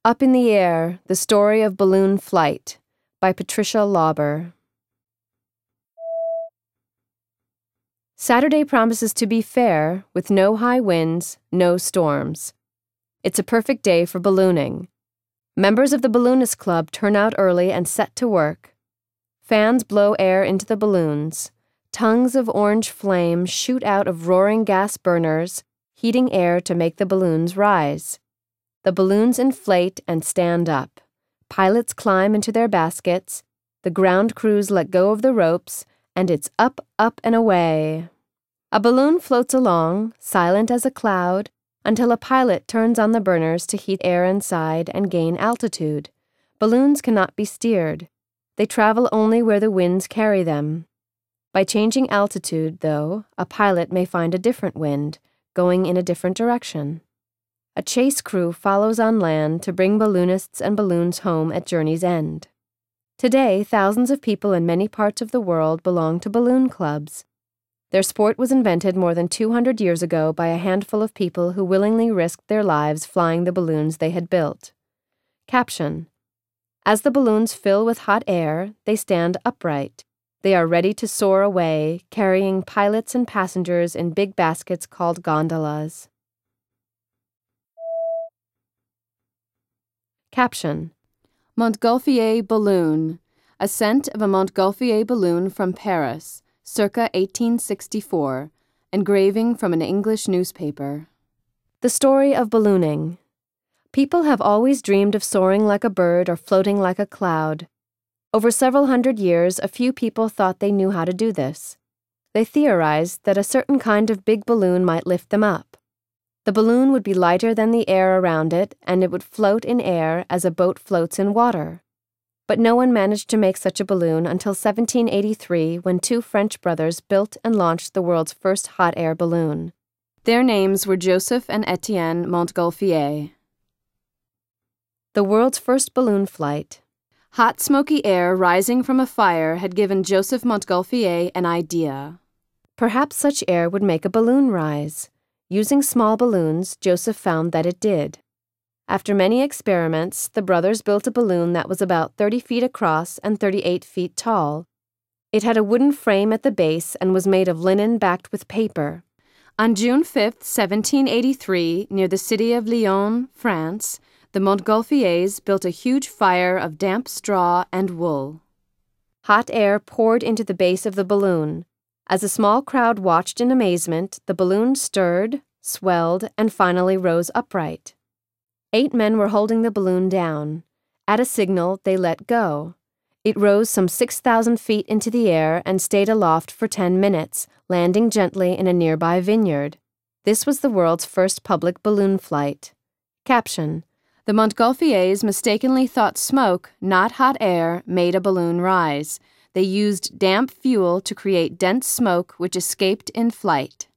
Up in the Air, The Story of Balloon Flight by Patricia Lauber. Saturday promises to be fair, with no high winds, no storms. It's a perfect day for ballooning. Members of the Balloonist Club turn out early and set to work. Fans blow air into the balloons. Tongues of orange flame shoot out of roaring gas burners, heating air to make the balloons rise. The balloons inflate and stand up. Pilots climb into their baskets. The ground crews let go of the ropes, and it's up, up, and away. A balloon floats along, silent as a cloud, until a pilot turns on the burners to heat air inside and gain altitude. Balloons cannot be steered. They travel only where the winds carry them. By changing altitude, though, a pilot may find a different wind, going in a different direction. A chase crew follows on land to bring balloonists and balloons home at journey's end. Today, thousands of people in many parts of the world belong to balloon clubs. Their sport was invented more than 200 years ago by a handful of people who willingly risked their lives flying the balloons they had built. Caption: As the balloons fill with hot air, they stand upright. They are ready to soar away, carrying pilots and passengers in big baskets called gondolas. Caption: Montgolfier balloon. Ascent of a Montgolfier balloon from Paris, circa 1864. Engraving from an English newspaper. The story of ballooning. People have always dreamed of soaring like a bird or floating like a cloud. Over several hundred years, a few people thought they knew how to do this. They theorized that a certain kind of big balloon might lift them up. The balloon would be lighter than the air around it, and it would float in air as a boat floats in water. But no one managed to make such a balloon until 1783, when two French brothers built and launched the world's first hot air balloon. Their names were Joseph and Etienne Montgolfier. The world's first balloon flight. Hot, smoky air rising from a fire had given Joseph Montgolfier an idea. Perhaps such air would make a balloon rise. Using small balloons, Joseph found that it did. After many experiments, the brothers built a balloon that was about 30 feet across and 38 feet tall. It had a wooden frame at the base and was made of linen backed with paper. On June 5, 1783, near the city of Lyon, France, the Montgolfiers built a huge fire of damp straw and wool. Hot air poured into the base of the balloon. As a small crowd watched in amazement, the balloon stirred, swelled, and finally rose upright. 8 men were holding the balloon down. At a signal, they let go. It rose some 6,000 feet into the air and stayed aloft for 10 minutes, landing gently in a nearby vineyard. This was the world's first public balloon flight. Caption: The Montgolfiers mistakenly thought smoke, not hot air, made a balloon rise. They used damp fuel to create dense smoke which escaped in flight.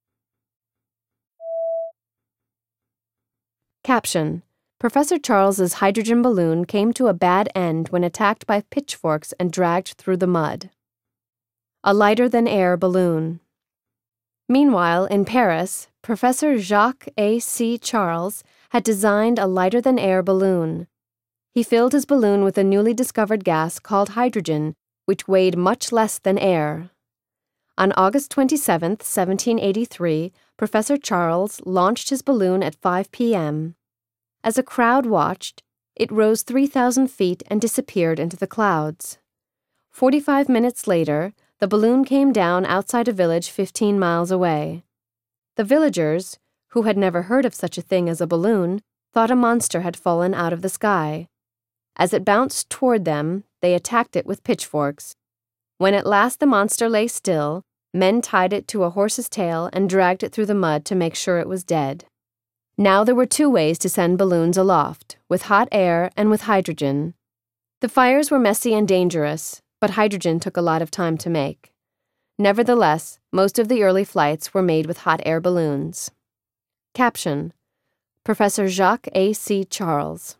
Caption: Professor Charles's hydrogen balloon came to a bad end when attacked by pitchforks and dragged through the mud. A lighter-than-air balloon. Meanwhile, in Paris, Professor Jacques A.C. Charles had designed a lighter-than-air balloon. He filled his balloon with a newly discovered gas called hydrogen, which weighed much less than air. On August 27, 1783, Professor Charles launched his balloon at 5 p.m. As a crowd watched, it rose 3,000 feet and disappeared into the clouds. 45 minutes later, the balloon came down outside a village 15 miles away. The villagers, who had never heard of such a thing as a balloon, thought a monster had fallen out of the sky. As it bounced toward them, they attacked it with pitchforks. When at last the monster lay still, men tied it to a horse's tail and dragged it through the mud to make sure it was dead. Now there were 2 ways to send balloons aloft, with hot air and with hydrogen. The fires were messy and dangerous, but hydrogen took a lot of time to make. Nevertheless, most of the early flights were made with hot air balloons. Caption: Professor Jacques A.C. Charles.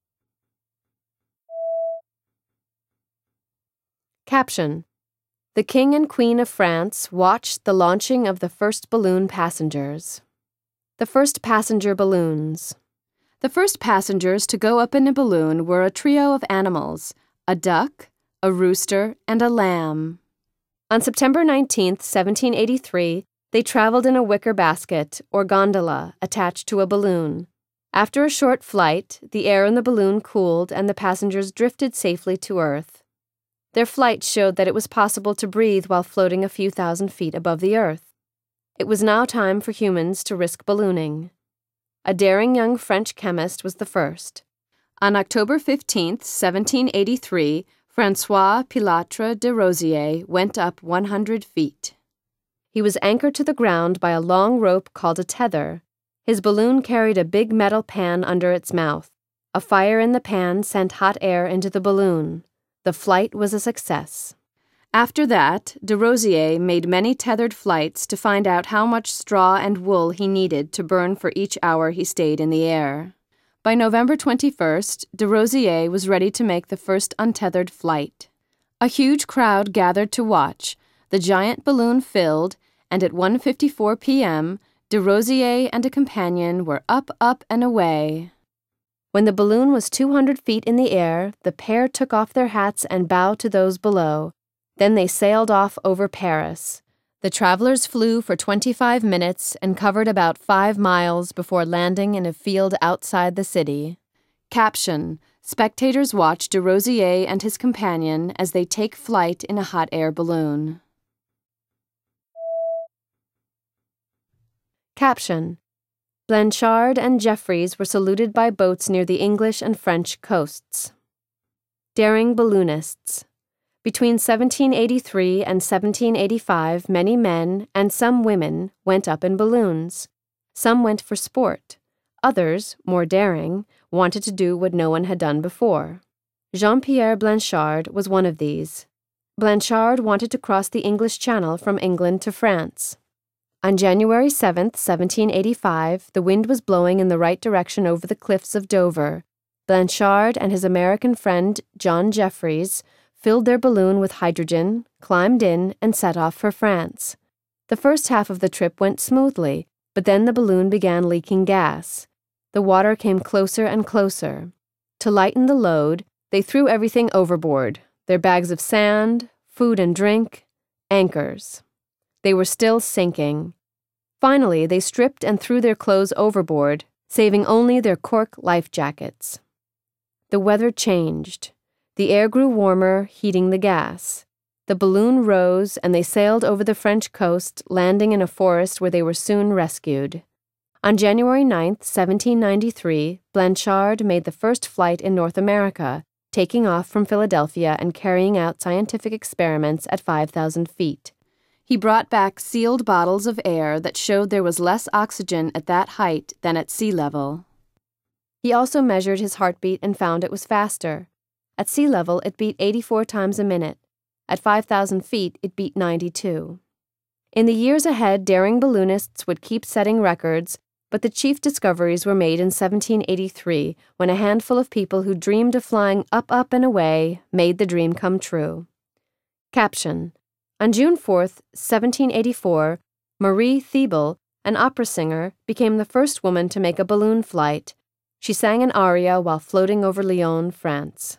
Caption: The King and Queen of France watched the launching of the first balloon passengers. The first passenger balloons. The first passengers to go up in a balloon were a trio of animals, a duck, a rooster, and a lamb. On September 19, 1783, they traveled in a wicker basket, or gondola, attached to a balloon. After a short flight, the air in the balloon cooled and the passengers drifted safely to Earth. Their flight showed that it was possible to breathe while floating a few thousand feet above the Earth. It was now time for humans to risk ballooning. A daring young French chemist was the first. On October 15, 1783, François Pilatre de Rosier went up 100 feet. He was anchored to the ground by a long rope called a tether. His balloon carried a big metal pan under its mouth. A fire in the pan sent hot air into the balloon. The flight was a success. After that, de Rosier made many tethered flights to find out how much straw and wool he needed to burn for each hour he stayed in the air. By November 21st, de Rosier was ready to make the first untethered flight. A huge crowd gathered to watch. The giant balloon filled, and at 1:54 p.m., de Rosier and a companion were up, and away. When the balloon was 200 feet in the air, the pair took off their hats and bowed to those below. Then they sailed off over Paris. The travelers flew for 25 minutes and covered about 5 miles before landing in a field outside the city. Caption: Spectators watch de Rosier and his companion as they take flight in a hot air balloon. Caption: Blanchard and Jeffries were saluted by boats near the English and French coasts. Daring balloonists. Between 1783 and 1785, many men, and some women, went up in balloons. Some went for sport. Others, more daring, wanted to do what no one had done before. Jean-Pierre Blanchard was one of these. Blanchard wanted to cross the English Channel from England to France. On January 7, 1785, the wind was blowing in the right direction over the cliffs of Dover. Blanchard and his American friend, John Jeffries, filled their balloon with hydrogen, climbed in, and set off for France. The first half of the trip went smoothly, but then the balloon began leaking gas. The water came closer and closer. To lighten the load, they threw everything overboard: their bags of sand, food and drink, anchors. They were still sinking. Finally, they stripped and threw their clothes overboard, saving only their cork life jackets. The weather changed. The air grew warmer, heating the gas. The balloon rose, and they sailed over the French coast, landing in a forest where they were soon rescued. On January 9, 1793, Blanchard made the first flight in North America, taking off from Philadelphia and carrying out scientific experiments at 5,000 feet. He brought back sealed bottles of air that showed there was less oxygen at that height than at sea level. He also measured his heartbeat and found it was faster. At sea level, it beat 84 times a minute. At 5,000 feet, it beat 92. In the years ahead, daring balloonists would keep setting records, but the chief discoveries were made in 1783, when a handful of people who dreamed of flying up, and away made the dream come true. Caption: On June 4, 1784, Marie Thibault, an opera singer, became the first woman to make a balloon flight. She sang an aria while floating over Lyon, France.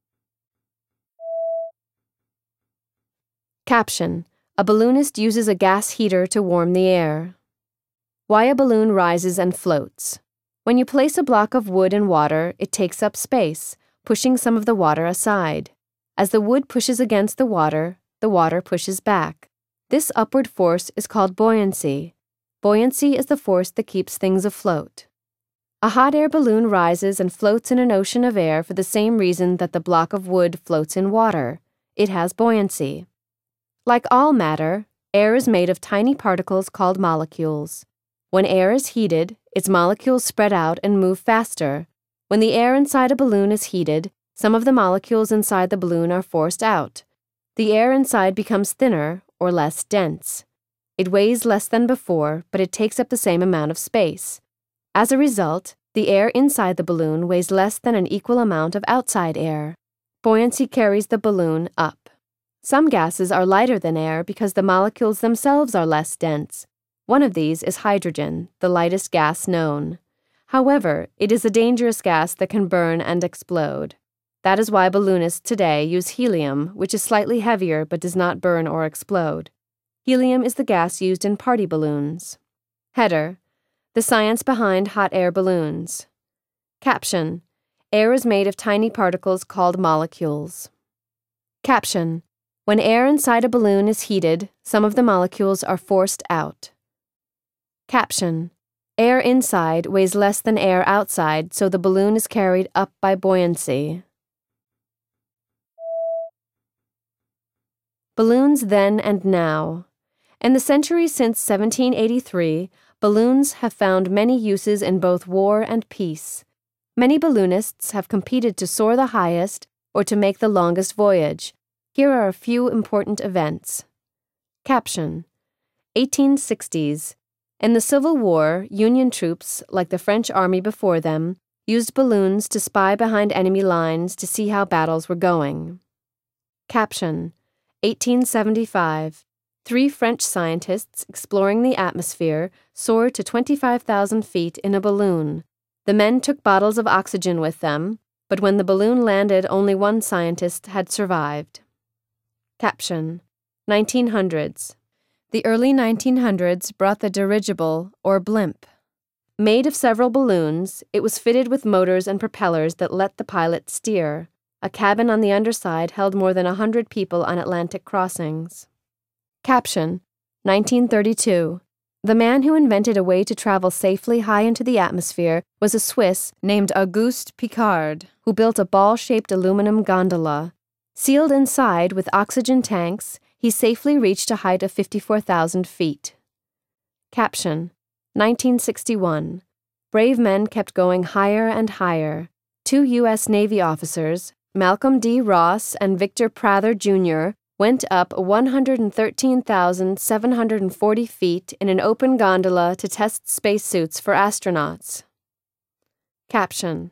Caption: A balloonist uses a gas heater to warm the air. Why a balloon rises and floats. When you place a block of wood in water, it takes up space, pushing some of the water aside. As the wood pushes against the water pushes back. This upward force is called buoyancy. Buoyancy is the force that keeps things afloat. A hot air balloon rises and floats in an ocean of air for the same reason that the block of wood floats in water. It has buoyancy. Like all matter, air is made of tiny particles called molecules. When air is heated, its molecules spread out and move faster. When the air inside a balloon is heated, some of the molecules inside the balloon are forced out. The air inside becomes thinner or less dense. It weighs less than before, but it takes up the same amount of space. As a result, the air inside the balloon weighs less than an equal amount of outside air. Buoyancy carries the balloon up. Some gases are lighter than air because the molecules themselves are less dense. One of these is hydrogen, the lightest gas known. However, it is a dangerous gas that can burn and explode. That is why balloonists today use helium, which is slightly heavier but does not burn or explode. Helium is the gas used in party balloons. Header: The science behind hot air balloons. Caption: Air is made of tiny particles called molecules. Caption: When air inside a balloon is heated, some of the molecules are forced out. Caption: Air inside weighs less than air outside, so the balloon is carried up by buoyancy. Balloons then and now. In the century since 1783, balloons have found many uses in both war and peace. Many balloonists have competed to soar the highest or to make the longest voyage. Here are a few important events. Caption: 1860s. In the Civil War, Union troops, like the French army before them, used balloons to spy behind enemy lines to see how battles were going. Caption: 1875. 3 French scientists exploring the atmosphere soared to 25,000 feet in a balloon. The men took bottles of oxygen with them, but when the balloon landed, only 1 scientist had survived. Caption: 1900s. The early 1900s brought the dirigible, or blimp. Made of several balloons, it was fitted with motors and propellers that let the pilot steer. A cabin on the underside held more than 100 people on Atlantic crossings. Caption: 1932. The man who invented a way to travel safely high into the atmosphere was a Swiss named Auguste Piccard, who built a ball-shaped aluminum gondola. Sealed inside with oxygen tanks, he safely reached a height of 54,000 feet. Caption: 1961. Brave men kept going higher and higher. 2 U.S. Navy officers, Malcolm D. Ross and Victor Prather, Jr., went up 113,740 feet in an open gondola to test spacesuits for astronauts. Caption: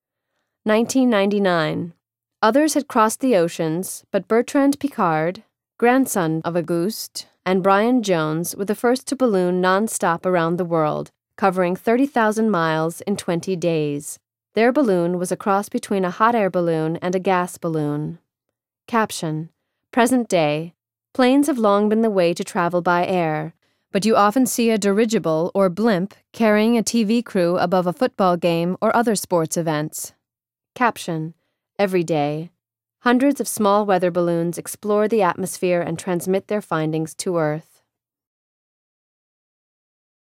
1999. Others had crossed the oceans, but Bertrand Piccard, grandson of Auguste, and Brian Jones were the first to balloon non-stop around the world, covering 30,000 miles in 20 days. Their balloon was a cross between a hot air balloon and a gas balloon. Caption: Present day. Planes have long been the way to travel by air, but you often see a dirigible or blimp carrying a TV crew above a football game or other sports events. Caption: Every day. Hundreds of small weather balloons explore the atmosphere and transmit their findings to Earth.